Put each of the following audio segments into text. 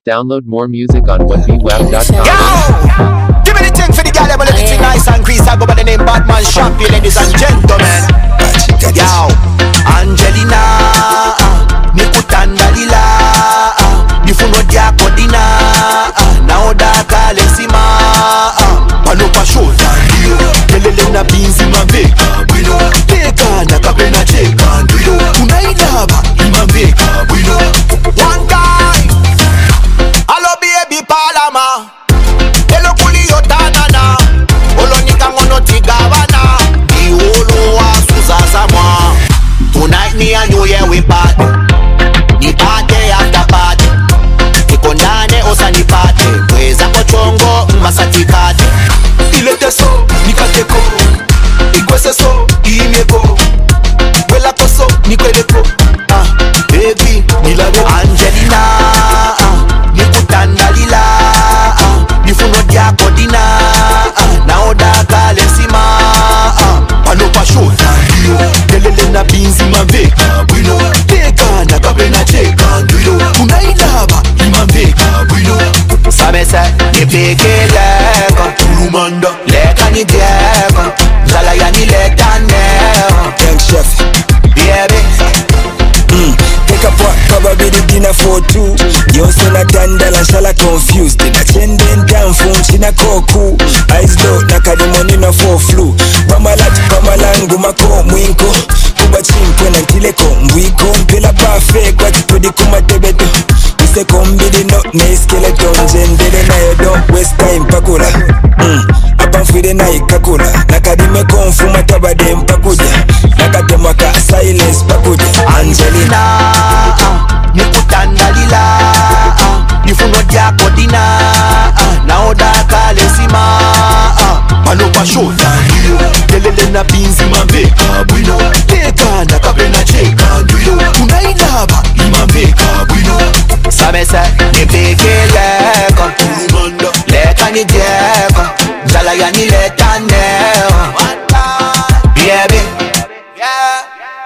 Download more music on whatbewap.com. Yo! Give me the thing for the girl, let the thing nice and crease. I go by the name Batman Shampy, ladies and gentlemen. Yo! Angelina, Nikutanda Lila, Nifuno Diako Dina, Naoda Kalesima, Panopa Shota, Kelele na Binzi Maveka, Bwino, Teka na Kapena Cheka, Bwino, Unailaba, Imaveka, Bwino. One guy, Hello baby Palama, Hello Kulio Tanana, Olonika Mono Tigavana, Iolo wa Susazama. Tonight me and you here we party, ni party after party. Tikondane osa ni party, weza kochongo masati kati. Ilete so, nikateko, ikwese so, imeko. Wela koso, nikweleko. Baby, nilave Angelina, Nikutanda Lila, Nifuno Diako Dina, Naoda Kalesima, Panopa Shota, Kelele na Binzi Maveka, Bwino, Teka na Kapena Cheka, Bwino, Unailaba, Imaveka, Bwino. Sabese, nipeke leka, Tulumanda, leka ni dieka, Zala ya ni leta neo. Thanks chef, baby. Take a pot, cover with the dinner for two. You say na dandala, shala confused. Na chenden down phone, china koku. Eyes low, nakadi money na for flu. Pamalati pamalangu mako mwinko. Kuba chimpo na ntileko mwiko. Mpila perfect, kwa chipudi kumatebeto. Use kombidi no, ne skeleton. Jendele na yo don't waste time pakula. Apamfide na ikakula. Nakadi me konfuma tabade mpakuja. Nakatemaka silence pakuja. Angelina, Nikutanda Lila, Nifuno Diako Dina, Naoda Kalesima, Panopa Shota, Kelele na Binzi Maveka, Bwino, Teka na Kapena Cheka, Bwino, Unailaba, Imaveka, Bwino. Sabese, nipeke leka, Tulumanda, leka ni dieka, Zala ya ni leta neo. Baby, yeah.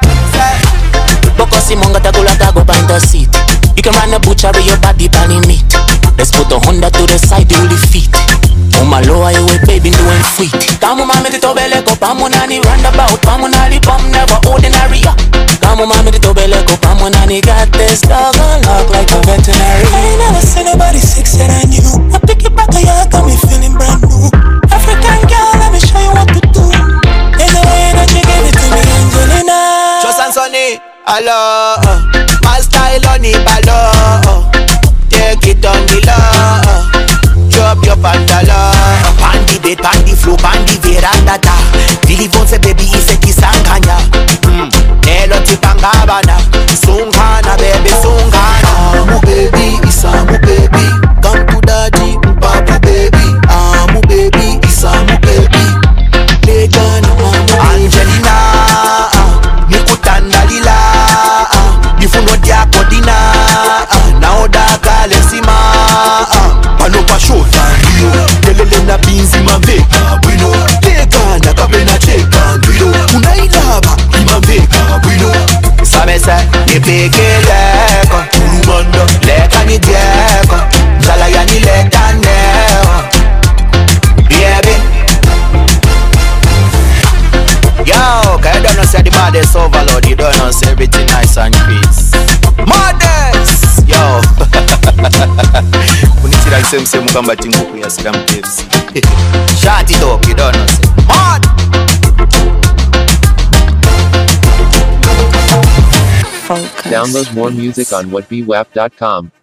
Boko Simon got a gula go behind the seat. You can run a butcher with your body panny meat. Let's put a Honda to the side, do the feet. On my lower way, baby, doing feet. Come on, mama, the tobele go, pamonani roundabout, pamonani bum, never ordinary. Come on, mama, the tobele go, pamonani got this dog on lock like a veterinary. I ain't never seen nobody sexy than you. I pick it back, yeah, got me feeling brand new. African girl, let me show you what to do. There's a way that you give it to me, Angelina. Trust and Sonny. Hello, my style on the ballon. Take it on the low. Drop your pantalon. Pandy bed, pandy flow, pandy veranda. Billy Bonse baby is a kisanganya. Nelo tipangabana. Sungana baby, sungana. Amu baby, isamu baby. Come to daddy, papu baby. Amu baby, isamu baby. Legana, Angelina, Nikutanda Lila, Nifuno Diako Dina, Naoda Kalesima, Panopa Shota, Kelele na Binzi Maveka, Bwino, Teka na Kapena Cheka, Bwino, Unailaba, Imaveka, Bwino. Sabese, nipeke leka, Tulumanda, leka ni dieka, Zala ya ni leta neo. Baby, yo, cause you don't know say the baddest overload. You don't know say everything nice and peace. Madness, yo. Kunitira same mukamba tinguku ya Slam Caves. Shut it up, you don't know say mad. Download more music on whatbewap.com.